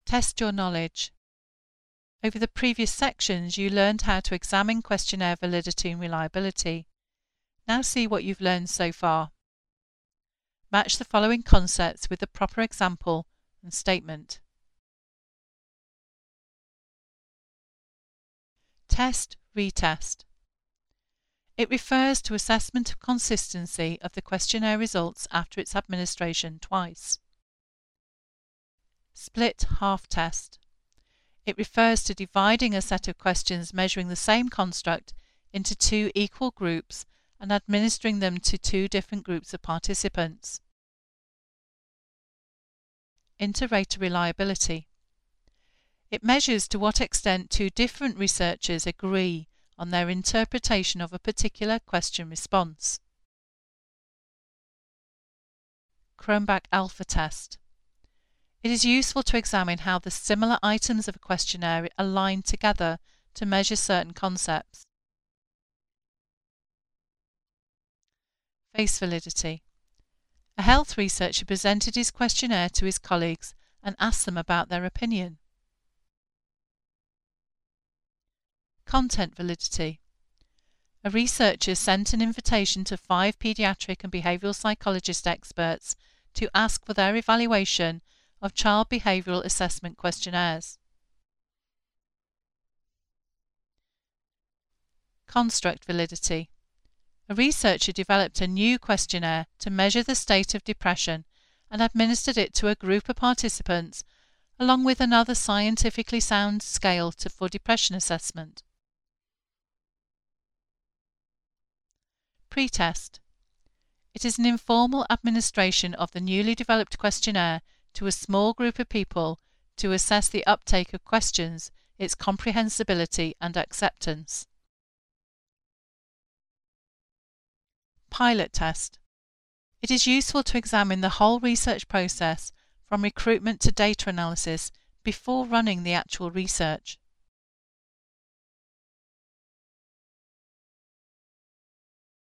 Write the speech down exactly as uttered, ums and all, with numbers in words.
Test your knowledge. Over the previous sections, you learned how to examine questionnaire validity and reliability. Now see what you've learned so far. Match the following concepts with the proper example and statement. Test, retest. It refers to assessment of consistency of the questionnaire results after its administration twice. Split half test. It refers to dividing a set of questions measuring the same construct into two equal groups and administering them to two different groups of participants. Inter-rater reliability. It measures to what extent two different researchers agree on their interpretation of a particular question response. Cronbach alpha test. It is useful to examine how the similar items of a questionnaire align together to measure certain concepts. Face validity. A health researcher presented his questionnaire to his colleagues and asked them about their opinion. Content validity. A researcher sent an invitation to five paediatric and behavioural psychologist experts to ask for their evaluation of child behavioural assessment questionnaires. Construct validity. A researcher developed a new questionnaire to measure the state of depression and administered it to a group of participants along with another scientifically sound scale to, for depression assessment. Pretest. It is an informal administration of the newly developed questionnaire to a small group of people to assess the uptake of questions, its comprehensibility and acceptance. Pilot test. It is useful to examine the whole research process from recruitment to data analysis before running the actual research.